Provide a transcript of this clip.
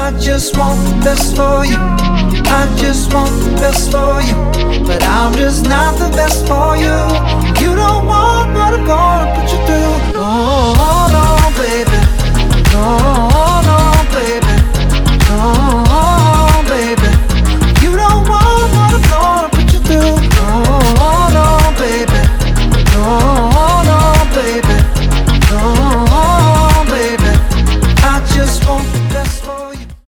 I just want the best for you. I just want the best for you. But I'm just not the best for you.